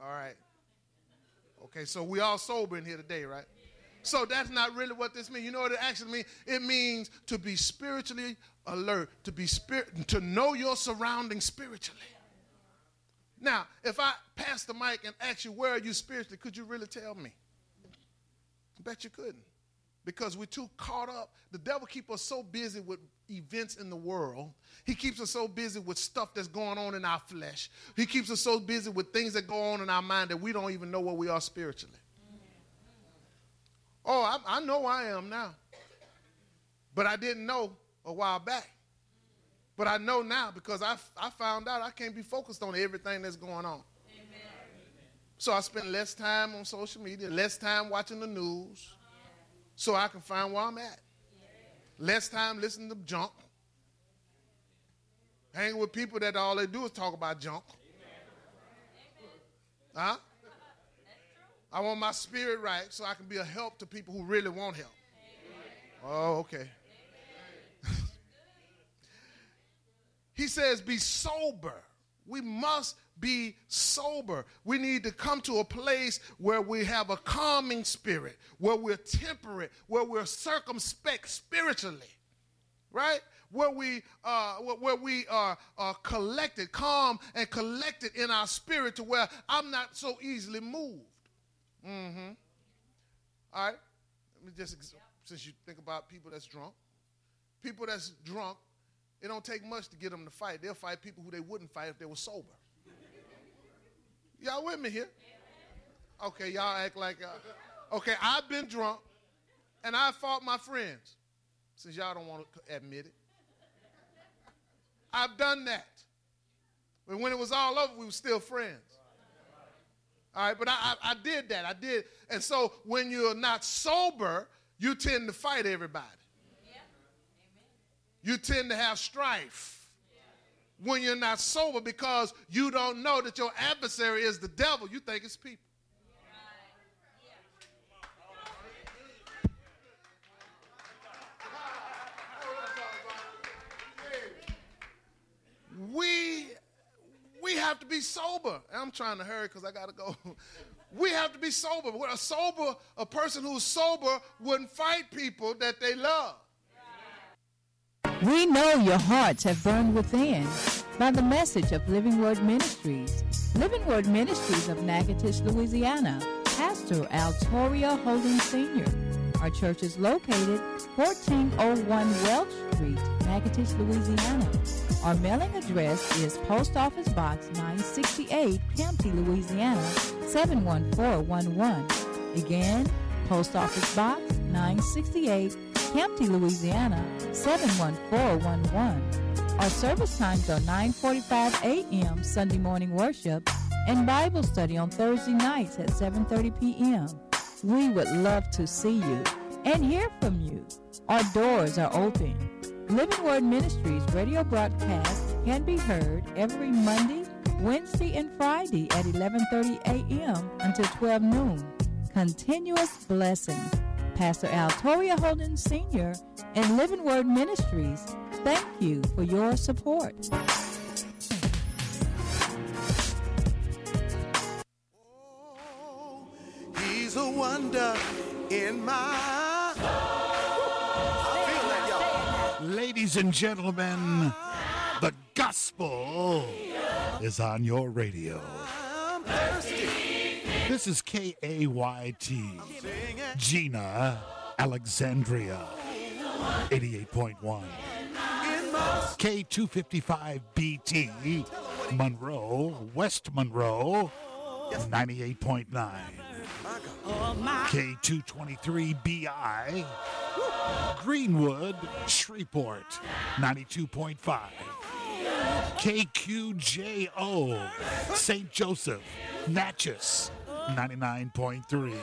All right. Okay, so we all sober in here today, right? So that's not really what this means. You know what it actually means? It means to be spiritually alert, to know your surroundings spiritually. Now, if I pass the mic and ask you, where are you spiritually, could you really tell me? I bet you couldn't. Because we're too caught up. The devil keeps us so busy with events in the world. He keeps us so busy with stuff that's going on in our flesh. He keeps us so busy with things that go on in our mind that we don't even know where we are spiritually. Oh, I know I am now. But I didn't know a while back. But I know now because I found out I can't be focused on everything that's going on. Amen. So I spend less time on social media, less time watching the news, so I can find where I'm at. Less time listening to junk. Hanging with people that all they do is talk about junk. Huh? I want my spirit right so I can be a help to people who really want help. Oh, okay. He says, be sober. We must be sober. We need to come to a place where we have a calming spirit, where we're temperate, where we're circumspect spiritually, right? Where we are collected, calm and collected in our spirit to where I'm not so easily moved. Mm-hmm. All right. Let me just, since you think about people that's drunk, it don't take much to get them to fight. They'll fight people who they wouldn't fight if they were sober. Y'all with me here? Okay, y'all act like, okay, I've been drunk, and I fought my friends, since y'all don't want to admit it. I've done that. But when it was all over, we were still friends. All right, but I did that. I did. And so when you're not sober, you tend to fight everybody. You tend to have strife when you're not sober because you don't know that your adversary is the devil. You think it's people. We have to be sober. I'm trying to hurry because I got to go. We have to be sober. A person who's sober wouldn't fight people that they love. We know your hearts have burned within by the message of Living Word Ministries. Living Word Ministries of Natchitoches, Louisiana. Pastor Altoria Holden Sr. Our church is located 1401 Welch Street, Natchitoches, Louisiana. Our mailing address is Post Office Box 968, Campty, Louisiana, 71411. Again, Post Office Box 968, Campty, Louisiana, 71411. Our service times are 9:45 a.m. Sunday morning worship and Bible study on Thursday nights at 7:30 p.m. We would love to see you and hear from you. Our doors are open. Living Word Ministries radio broadcast can be heard every Monday, Wednesday, and Friday at 11:30 a.m. until 12 noon. Continuous blessings. Pastor Altoria Holden Sr. and Living Word Ministries, thank you for your support. Oh, he's a wonder in my feel that, y'all. Ladies and gentlemen, the gospel is on your radio. I'm thirsty. This is KAYT, Gina, Alexandria, 88.1. K255BT, Monroe, West Monroe, 98.9. K223BI, Greenwood, Shreveport, 92.5. KQJO, St. Joseph, Natchez, 99.3.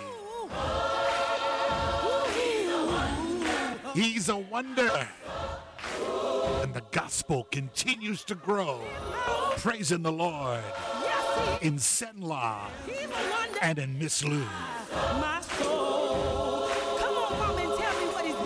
He's a wonder. And the gospel continues to grow. Praising the Lord in Senla and in Miss Lou. My soul. Come on, Mama, and tell me what he's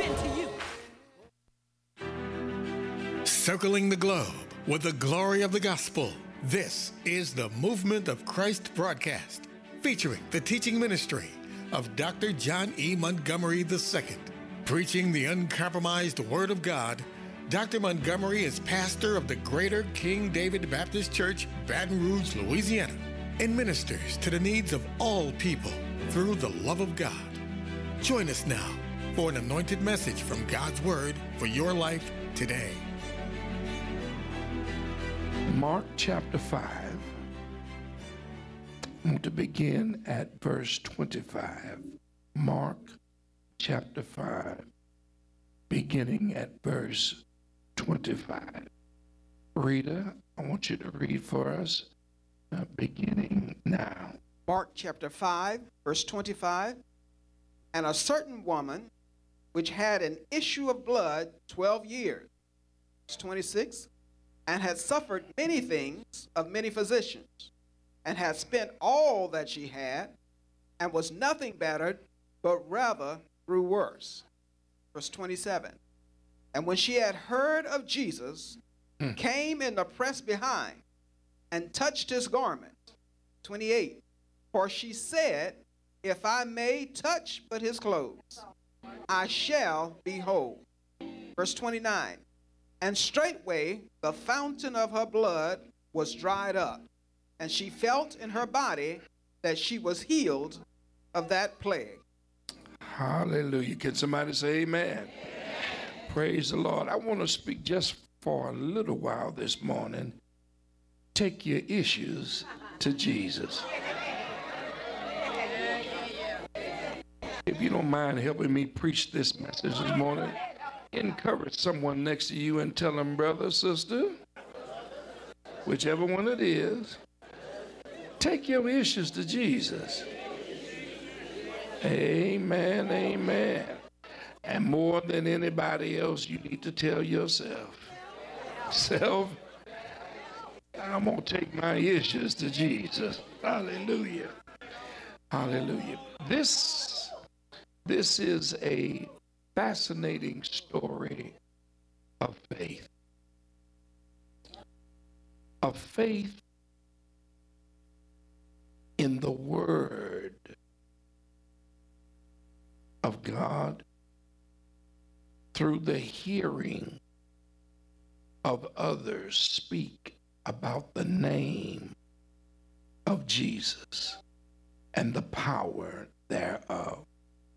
been to you. Circling the globe with the glory of the gospel. This is the Movement of Christ broadcast, featuring the teaching ministry of Dr. John E. Montgomery II. Preaching the uncompromised Word of God, Dr. Montgomery is pastor of the Greater King David Baptist Church, Baton Rouge, Louisiana, and ministers to the needs of all people through the love of God. Join us now for an anointed message from God's Word for your life today. Mark chapter 5. I want to begin at verse 25. Mark chapter 5, beginning at verse 25. Rita, I want you to read for us, beginning now. Mark chapter 5, verse 25. And a certain woman which had an issue of blood 12 years, verse 26, and had suffered many things of many physicians, and had spent all that she had, and was nothing bettered, but rather grew worse. Verse 27. And when she had heard of Jesus, came in the press behind, and touched his garment. 28. For she said, if I may touch but his clothes, I shall be whole. Verse 29. And straightway the fountain of her blood was dried up, and she felt in her body that she was healed of that plague. Hallelujah. Can somebody say amen? Amen. Praise the Lord. I want to speak just for a little while this morning. Take your issues to Jesus. If you don't mind helping me preach this message this morning, encourage someone next to you and tell them, brother, sister, whichever one it is, take your issues to Jesus. Amen, amen. And more than anybody else, you need to tell yourself, self, I'm going to take my issues to Jesus. Hallelujah. Hallelujah. This is a fascinating story of faith. Of faith in the Word of God through the hearing of others speak about the name of Jesus and the power thereof.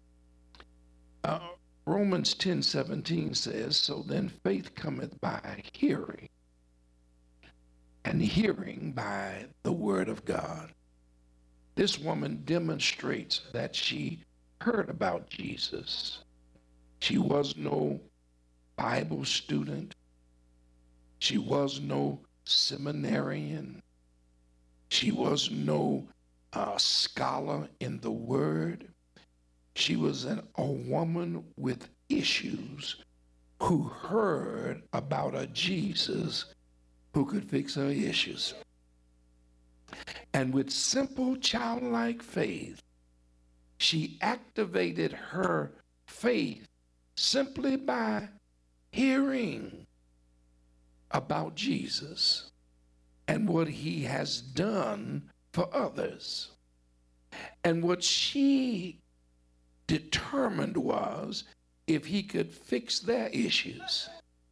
Romans 10:17 says, so then faith cometh by hearing, and hearing by the word of God. This woman demonstrates that she heard about Jesus. She was no Bible student. She was no seminarian. She was no scholar in the word. She was a woman with issues who heard about a Jesus who could fix her issues. And with simple childlike faith, she activated her faith simply by hearing about Jesus and what he has done for others. And what she determined was, if he could fix their issues,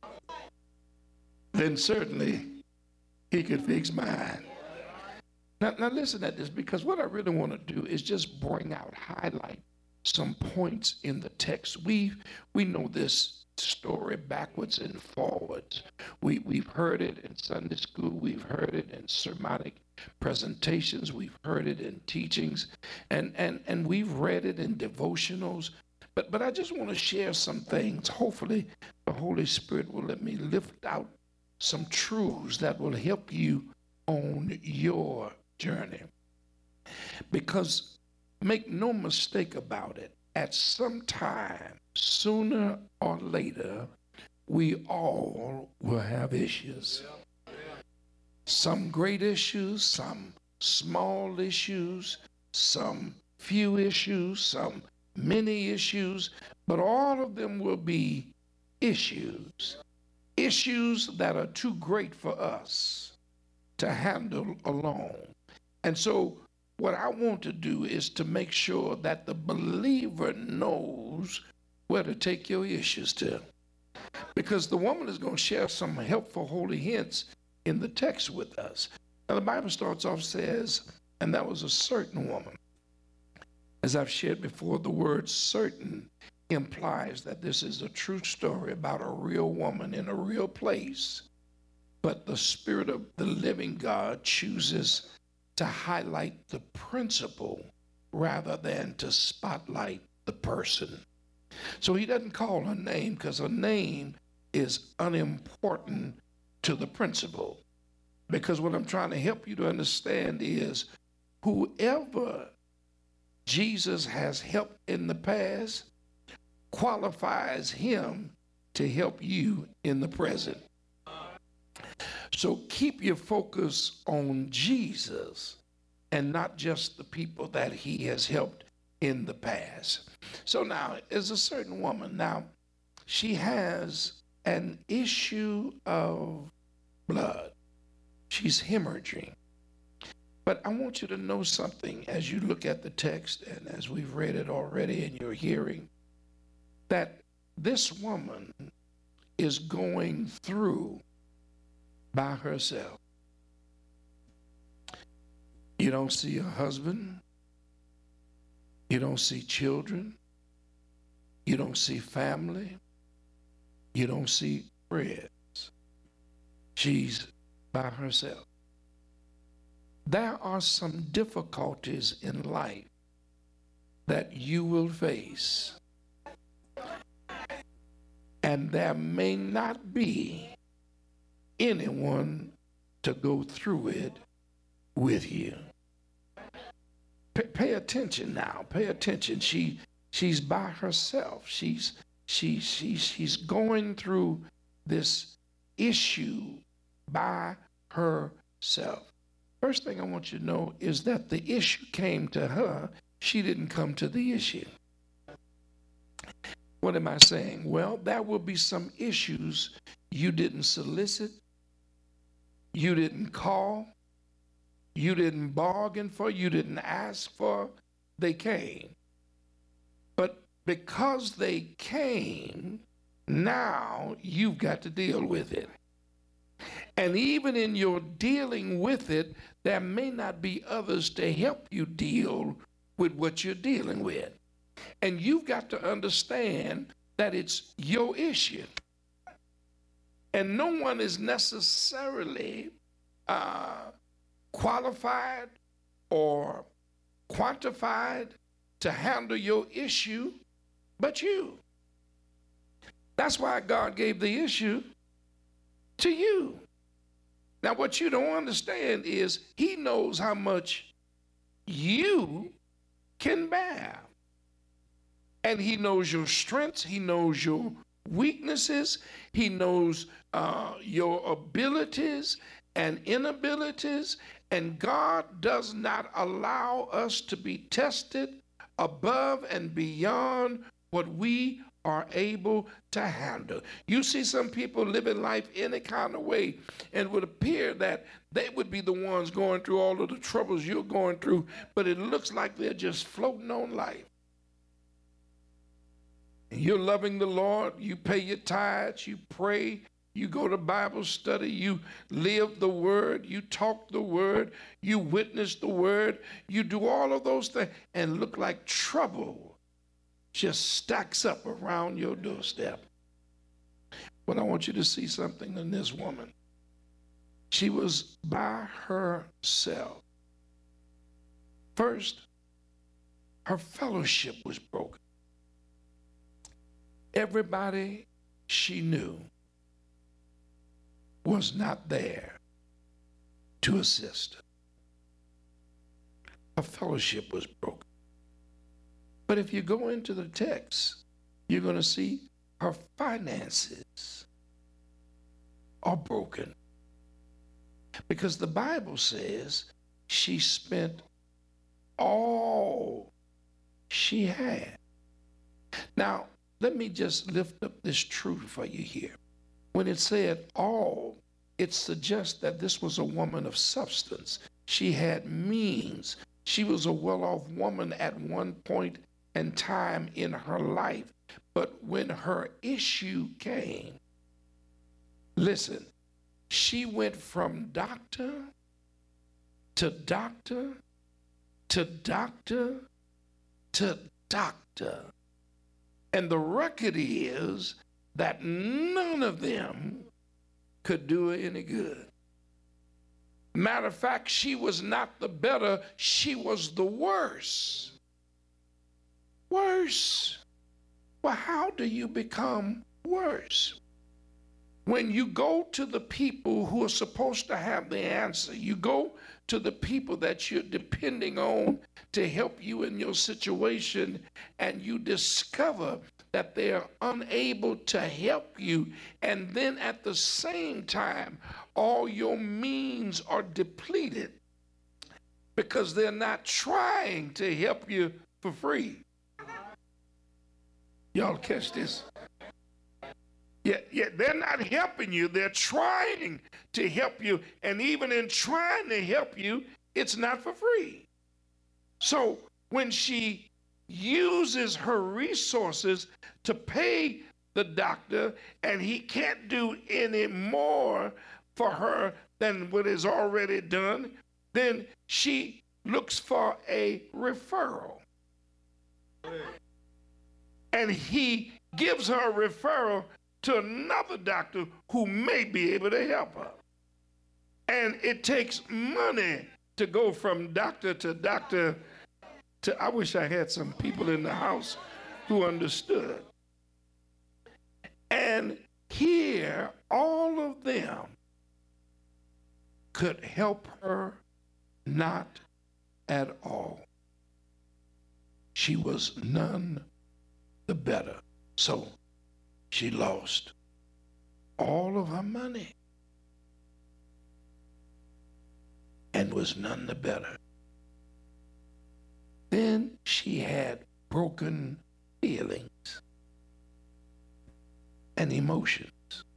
then certainly he could fix mine. Now listen at this, because what I really want to do is just highlight some points in the text. We know this story backwards and forwards. We've heard it in Sunday school. We've heard it in sermonic presentations. We've heard it in teachings, and we've read it in devotionals. But I just want to share some things. Hopefully, the Holy Spirit will let me lift out some truths that will help you on your journey. Because make no mistake about it, at some time, sooner or later, we all will have issues. Some great issues, some small issues, some few issues, some many issues, but all of them will be issues that are too great for us to handle alone. And so what I want to do is to make sure that the believer knows where to take your issues to. Because the woman is going to share some helpful holy hints in the text with us. Now the Bible starts off, says, and that was a certain woman. As I've shared before, the word certain implies that this is a true story about a real woman in a real place. But the Spirit of the living God chooses to highlight the principle rather than to spotlight the person. So he doesn't call her name because her name is unimportant to the principle. Because what I'm trying to help you to understand is whoever Jesus has helped in the past qualifies him to help you in the present. So keep your focus on Jesus and not just the people that he has helped in the past. So now, there's a certain woman. Now, she has an issue of blood. She's hemorrhaging. But I want you to know something as you look at the text and as we've read it already in your hearing, that this woman is going through by herself. You don't see a husband. You don't see children. You don't see family. You don't see friends. She's by herself. There are some difficulties in life that you will face, and there may not be anyone to go through it with you. Pay attention now. Pay attention. She's by herself. She's going through this issue by herself. First thing I want you to know is that the issue came to her. She didn't come to the issue. What am I saying? Well, there will be some issues you didn't solicit, you didn't call, you didn't bargain for, you didn't ask for. They came. But because they came, now you've got to deal with it. And even in your dealing with it, there may not be others to help you deal with what you're dealing with. And you've got to understand that it's your issue. And no one is necessarily qualified or quantified to handle your issue but you. That's why God gave the issue to you. Now, what you don't understand is he knows how much you can bear. And he knows your strengths. He knows your weaknesses. He knows your abilities and inabilities. And God does not allow us to be tested above and beyond what we are able to handle. You see some people living life any kind of way, and it would appear that they would be the ones going through all of the troubles you're going through, but it looks like they're just floating on life. You're loving the Lord, you pay your tithes, you pray, you go to Bible study, you live the word, you talk the word, you witness the word, you do all of those things, and look like trouble just stacks up around your doorstep. But I want you to see something in this woman. She was by herself. First, her fellowship was broken. Everybody she knew was not there to assist her. Her fellowship was broken. But if you go into the text, you're going to see her finances are broken. Because the Bible says she spent all she had. Now, let me just lift up this truth for you here. When it said all it suggests that this was a woman of substance. She had means. She was a well-off woman at one point in time in her life. But when her issue came, listen, she went from doctor to doctor to doctor to doctor. And the record is that none of them could do her any good. Matter of fact, she was not the better, she was the worse. Worse. Well, how do you become worse? When you go to the people who are supposed to have the answer, you go to the people that you're depending on to help you in your situation, and you discover that they are unable to help you, and then at the same time, all your means are depleted because they're not trying to help you for free. Y'all catch this? Yeah, they're not helping you. They're trying to help you. And even in trying to help you, it's not for free. So when she uses her resources to pay the doctor and he can't do any more for her than what is already done, then she looks for a referral. And he gives her a referral to another doctor who may be able to help her. And it takes money to go from doctor to doctor to, I wish I had some people in the house who understood. And here, all of them could help her not at all. She was none the better. So she lost all of her money and was none the better. Then she had broken feelings and emotions,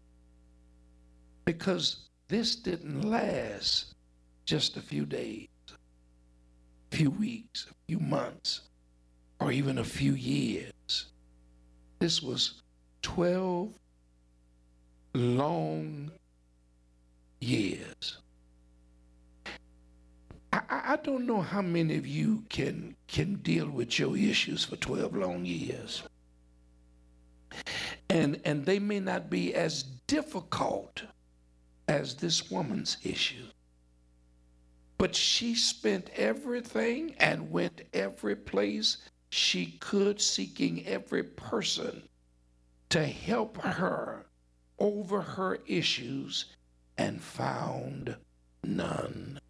because this didn't last just a few days, a few weeks, a few months, or even a few years. This was 12 long years. I don't know how many of you can deal with your issues for 12 long years. And they may not be as difficult as this woman's issue. But she spent everything and went every place she could, seeking every person to help her over her issues, and found none.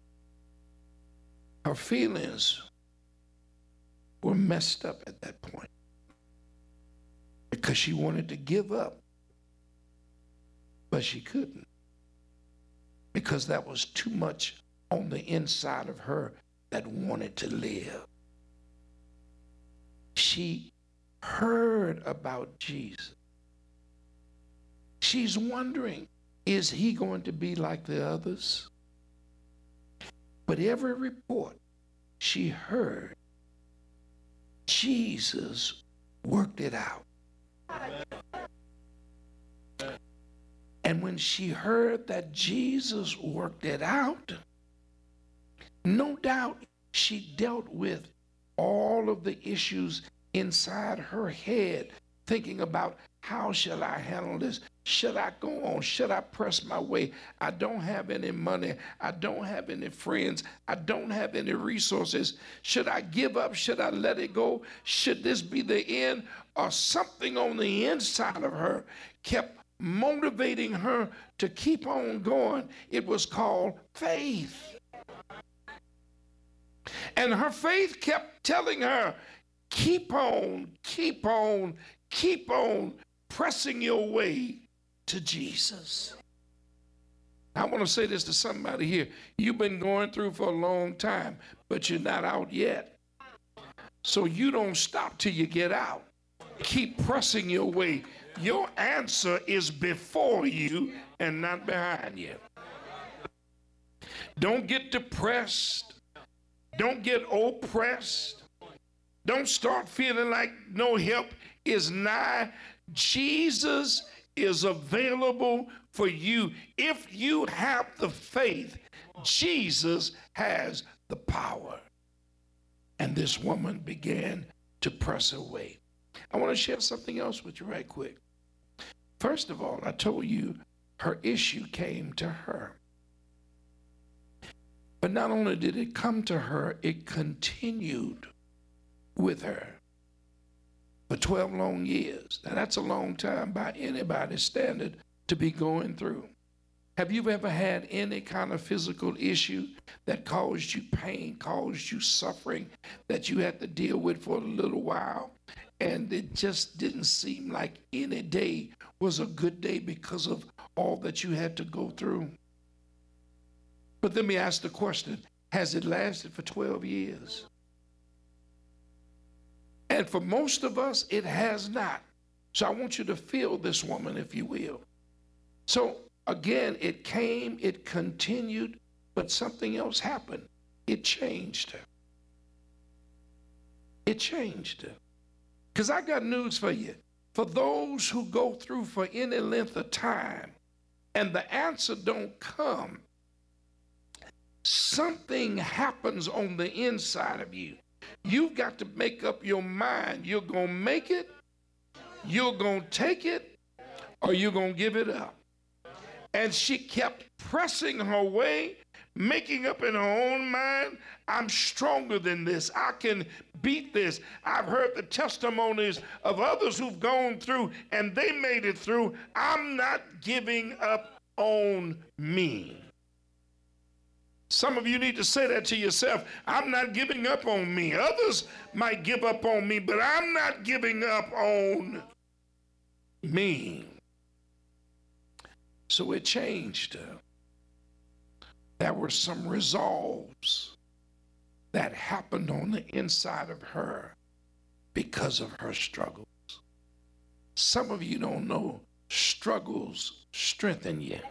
Her feelings were messed up at that point because she wanted to give up, but she couldn't, because that was too much on the inside of her that wanted to live. She heard about Jesus. She's wondering, is he going to be like the others? But every report she heard, Jesus worked it out. And when she heard that Jesus worked it out, no doubt she dealt with all of the issues inside her head, thinking about, how shall I handle this? Should I go on? Should I press my way? I don't have any money. I don't have any friends. I don't have any resources. Should I give up? Should I let it go? Should this be the end? Or something on the inside of her kept motivating her to keep on going. It was called faith. And her faith kept telling her, keep on, keep on, keep on pressing your way to Jesus. I want to say this to somebody here. You've been going through for a long time, but you're not out yet. So you don't stop till you get out. Keep pressing your way. Your answer is before you and not behind you. Don't get depressed. Don't get oppressed. Don't start feeling like no help is nigh. Jesus is available for you. If you have the faith, Jesus has the power. And this woman began to press her way. I want to share something else with you right quick. First of all, I told you her issue came to her. But not only did it come to her, it continued with her for 12 long years. Now, that's a long time by anybody's standard to be going through. Have you ever had any kind of physical issue that caused you pain, caused you suffering, that you had to deal with for a little while? And it just didn't seem like any day was a good day because of all that you had to go through. But let me ask the question, has it lasted for 12 years? And for most of us, it has not. So I want you to feel this woman, if you will. So again, it came, it continued, but something else happened. It changed her. It changed her. Because I got news for you. For those who go through for any length of time and the answer don't come, something happens on the inside of you. You've got to make up your mind. You're going to make it, you're going to take it, or you're going to give it up. And she kept pressing her way, making up in her own mind, I'm stronger than this. I can beat this. I've heard the testimonies of others who've gone through and they made it through. I'm not giving up on me. Some of you need to say that to yourself. I'm not giving up on me. Others might give up on me, but I'm not giving up on me. So it changed her. There were some resolves that happened on the inside of her because of her struggles. Some of you don't know struggles strengthen you.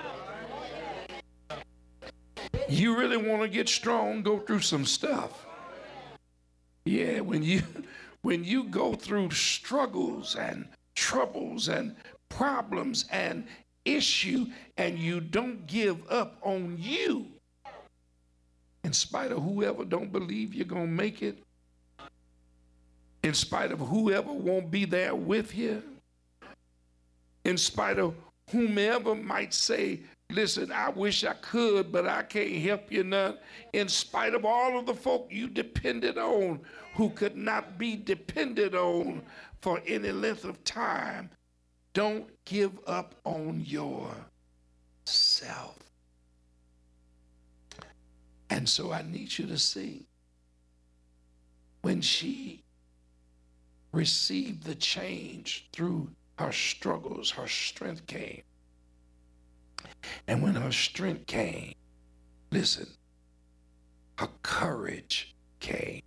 You really want to get strong, go through some stuff. Yeah, when you go through struggles and troubles and problems and issue and you don't give up on you, in spite of whoever don't believe you're going to make it, in spite of whoever won't be there with you, in spite of whomever might say, listen, I wish I could, but I can't help you none. In spite of all of the folk you depended on who could not be depended on for any length of time, don't give up on yourself. And so I need you to see, when she received the change through her struggles, her strength came. And when her strength came, listen, her courage came.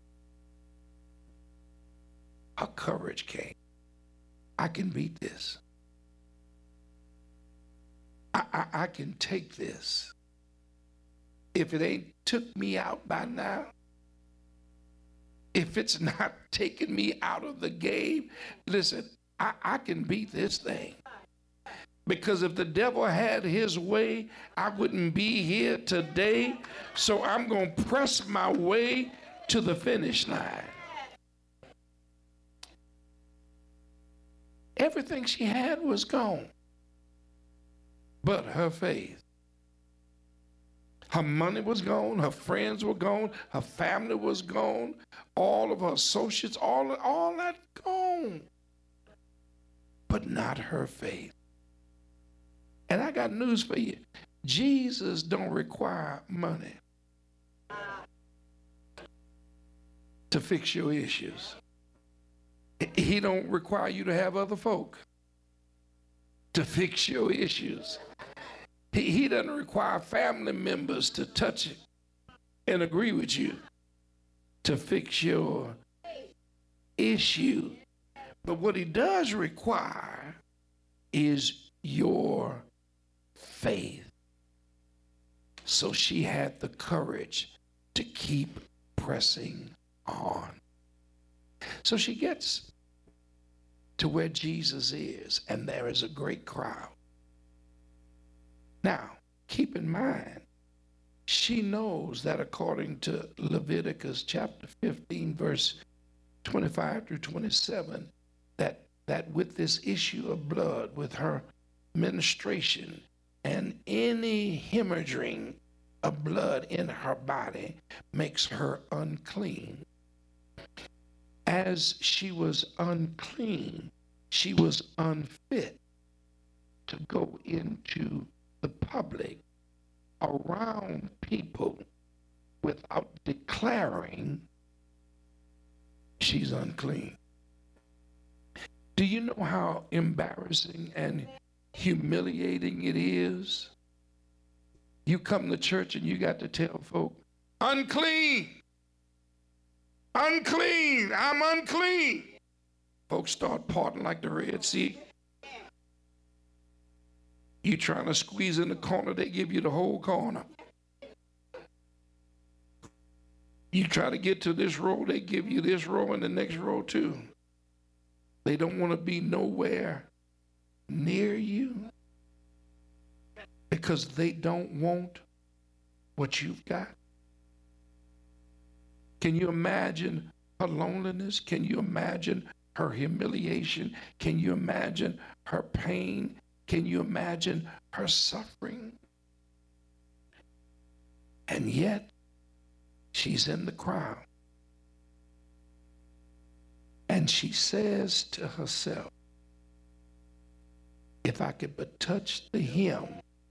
Her courage came. I can beat this. I can take this. If it ain't took me out by now, if it's not taking me out of the game, listen, I can beat this thing. Because if the devil had his way, I wouldn't be here today. So I'm going to press my way to the finish line. Everything she had was gone, but her faith. Her money was gone, her friends were gone, her family was gone, all of her associates, all that gone, but not her faith. And I got news for you. Jesus don't require money to fix your issues. He don't require you to have other folk to fix your issues. He doesn't require family members to touch it and agree with you to fix your issue. But what he does require is your faith. So she had the courage to keep pressing on. So she gets to where Jesus is, and there is a great crowd. Now, keep in mind, she knows that according to Leviticus chapter 15, verse 25 through 27, that with this issue of blood, with her menstruation, and any hemorrhaging of blood in her body makes her unclean. As she was unclean, she was unfit to go into the public around people without declaring she's unclean. Do you know how embarrassing and humiliating it is? You come to church and you got to tell folk, unclean, unclean, I'm unclean. Folks start parting like the Red Sea. You trying to squeeze in the corner, they give you the whole corner. You try to get to this row, they give you this row and the next row too. They don't want to be nowhere near you because they don't want what you've got. Can you imagine her loneliness? Can you imagine her humiliation? Can you imagine her pain? Can you imagine her suffering? And yet, she's in the crowd. And she says to herself, if I could but touch the hem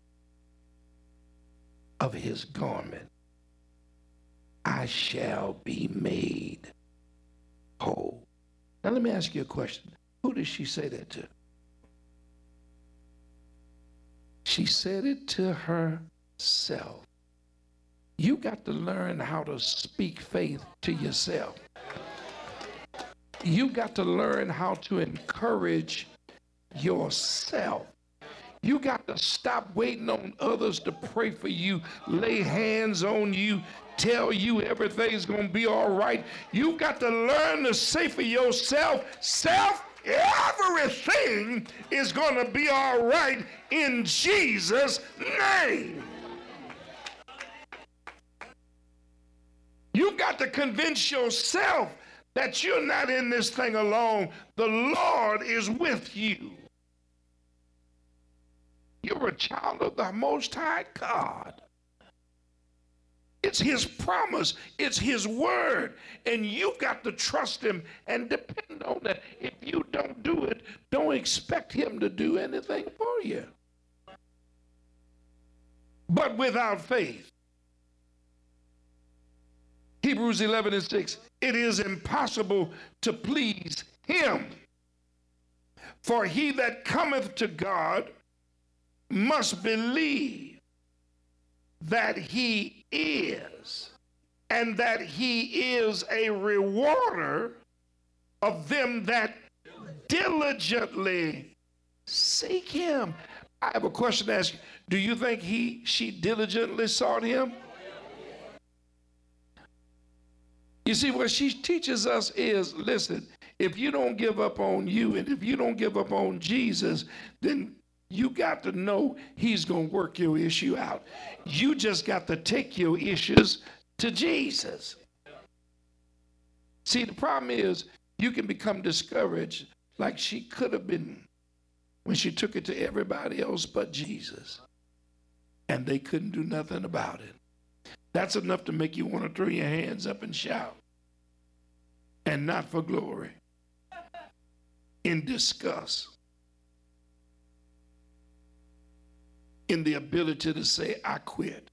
of his garment, I shall be made whole. Now let me ask you a question. Who did she say that to? She said it to herself. You got to learn how to speak faith to yourself. You got to learn how to encourage yourself. You got to stop waiting on others to pray for you, lay hands on you, tell you everything's going to be all right. You got to learn to say for yourself, self, everything is going to be all right in Jesus' name. You got to convince yourself that you're not in this thing alone. The Lord is with you. You're a child of the Most High God. It's his promise. It's his word. And you've got to trust him and depend on that. If you don't do it, don't expect him to do anything for you. But without faith, Hebrews 11:6, it is impossible to please him. For he that cometh to God must believe that he is, and that he is a rewarder of them that diligently seek him. I have a question to ask you. Do you think she diligently sought him? You see, what she teaches us is, listen, if you don't give up on you and if you don't give up on Jesus, then you got to know he's going to work your issue out. You just got to take your issues to Jesus. See, the problem is you can become discouraged like she could have been when she took it to everybody else but Jesus. And they couldn't do nothing about it. That's enough to make you want to throw your hands up and shout. And not for glory. In disgust. In the ability to say, I quit.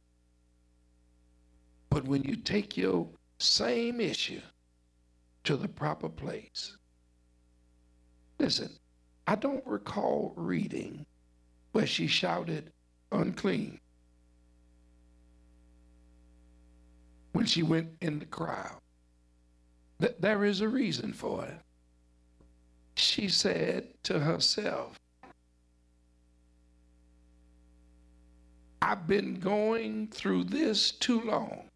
But when you take your same issue to the proper place. Listen, I don't recall reading where she shouted, unclean, when she went in the crowd. There is a reason for it. She she said to herself, I've been going through this too long.